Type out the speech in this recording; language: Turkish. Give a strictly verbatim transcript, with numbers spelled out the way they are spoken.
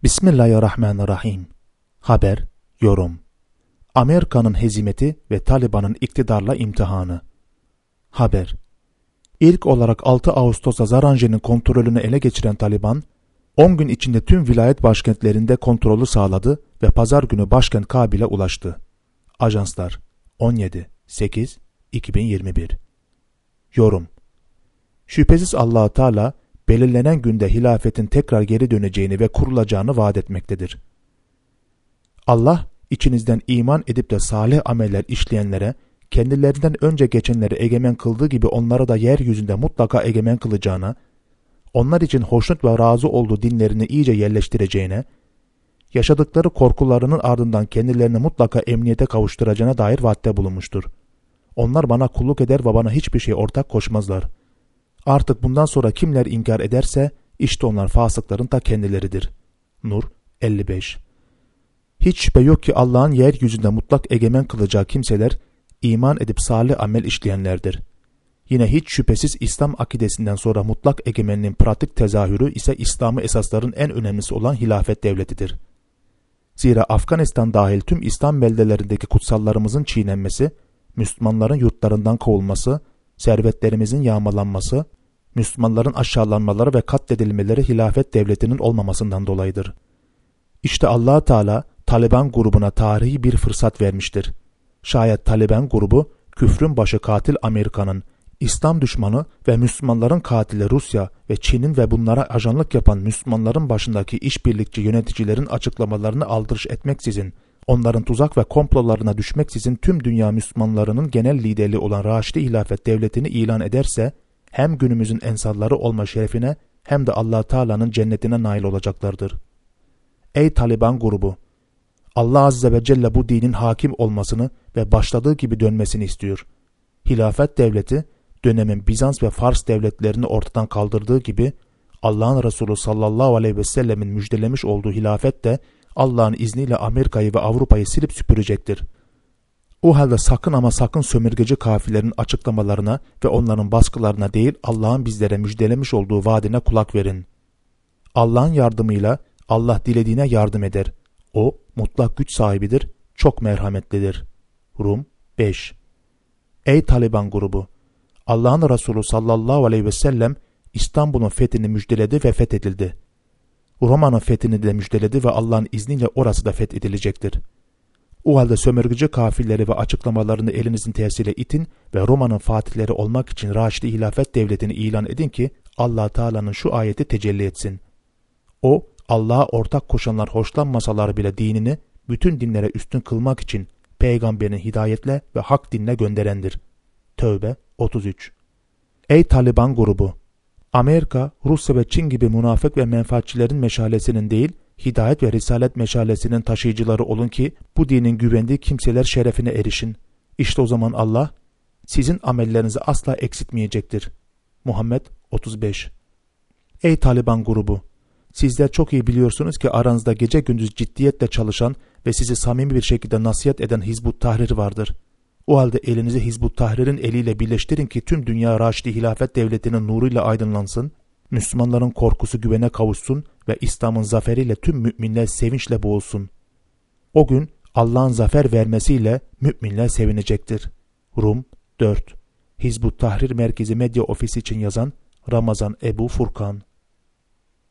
Bismillahirrahmanirrahim. Haber, yorum. Amerika'nın hezimeti ve Taliban'ın iktidarla imtihanı. Haber. İlk olarak altı Ağustos'ta Zaranje'nin kontrolünü ele geçiren Taliban, on gün içinde tüm vilayet başkentlerinde kontrolü sağladı ve pazar günü başkent Kabil'e ulaştı. Ajanslar on yedi sekiz iki bin yirmi bir. Yorum. Şüphesiz Allah-u Teala belirlenen günde hilafetin tekrar geri döneceğini ve kurulacağını vaat etmektedir. Allah, içinizden iman edip de salih ameller işleyenlere, kendilerinden önce geçenleri egemen kıldığı gibi onlara da yeryüzünde mutlaka egemen kılacağına, onlar için hoşnut ve razı olduğu dinlerini iyice yerleştireceğine, yaşadıkları korkularının ardından kendilerini mutlaka emniyete kavuşturacağına dair vaatte bulunmuştur. Onlar bana kulluk eder ve bana hiçbir şey ortak koşmazlar. Artık bundan sonra kimler inkar ederse, işte onlar fasıkların ta kendileridir. Nur elli beş. Hiç şüphe yok ki Allah'ın yeryüzünde mutlak egemen kılacağı kimseler, iman edip salih amel işleyenlerdir. Yine hiç şüphesiz İslam akidesinden sonra mutlak egemenliğin pratik tezahürü ise İslam'ı esasların en önemlisi olan hilafet devletidir. Zira Afganistan dahil tüm İslam beldelerindeki kutsallarımızın çiğnenmesi, Müslümanların yurtlarından kovulması, servetlerimizin yağmalanması, Müslümanların aşağılanmaları ve katledilmeleri hilafet devletinin olmamasından dolayıdır. İşte Allah Teala Taliban grubuna tarihi bir fırsat vermiştir. Şayet Taliban grubu küfrün başı katil Amerika'nın, İslam düşmanı ve Müslümanların katili Rusya ve Çin'in ve bunlara ajanlık yapan Müslümanların başındaki işbirlikçi yöneticilerin açıklamalarını aldırış etmeksizin, onların tuzak ve komplolarına düşmeksizin tüm dünya Müslümanlarının genel liderliği olan Raşidi Hilafet Devleti'ni ilan ederse, hem günümüzün ensarları olma şerefine hem de Allah Teala'nın cennetine nail olacaklardır. Ey Taliban grubu! Allah Azze ve Celle bu dinin hakim olmasını ve başladığı gibi dönmesini istiyor. Hilafet devleti, dönemin Bizans ve Fars devletlerini ortadan kaldırdığı gibi, Allah'ın Resulü sallallahu aleyhi ve sellemin müjdelemiş olduğu hilafet de Allah'ın izniyle Amerika'yı ve Avrupa'yı silip süpürecektir. O halde sakın ama sakın sömürgeci kafirlerin açıklamalarına ve onların baskılarına değil Allah'ın bizlere müjdelemiş olduğu vaadine kulak verin. Allah'ın yardımıyla Allah dilediğine yardım eder. O mutlak güç sahibidir, çok merhametlidir. Rum beş. Ey Taliban grubu! Allah'ın Resulü sallallahu aleyhi ve sellem İstanbul'un fethini müjdeledi ve fethedildi. Roma'nın fethini de müjdeledi ve Allah'ın izniyle orası da fethedilecektir. O halde sömürgeci kafirleri ve açıklamalarını elinizin tersiyle itin ve Roma'nın fatihleri olmak için Raşidi Hilafet Devleti'ni ilan edin ki Allah Teala'nın şu ayeti tecelli etsin. O, Allah'a ortak koşanlar hoşlanmasalar bile dinini bütün dinlere üstün kılmak için peygamberin hidayetle ve hak dinine gönderendir. Tövbe otuz üç. Ey Taliban grubu! Amerika, Rusya ve Çin gibi münafık ve menfaatçilerin meşalesinin değil, hidayet ve risalet meşalesinin taşıyıcıları olun ki bu dinin güvendiği kimseler şerefine erişin. İşte o zaman Allah sizin amellerinizi asla eksiltmeyecektir. Muhammed otuz beş. Ey Taliban grubu! Sizler çok iyi biliyorsunuz ki aranızda gece gündüz ciddiyetle çalışan ve sizi samimi bir şekilde nasihat eden Hizbut Tahrir vardır. O halde elinizi Hizbut Tahrir'in eliyle birleştirin ki tüm dünya Raşidi Hilafet Devleti'nin nuruyla aydınlansın, Müslümanların korkusu güvene kavuşsun ve İslam'ın zaferiyle tüm müminler sevinçle boğulsun. O gün Allah'ın zafer vermesiyle müminler sevinecektir. Rum dört. Hizbut Tahrir Merkezi Medya Ofisi için yazan Ramazan Ebu Furkan.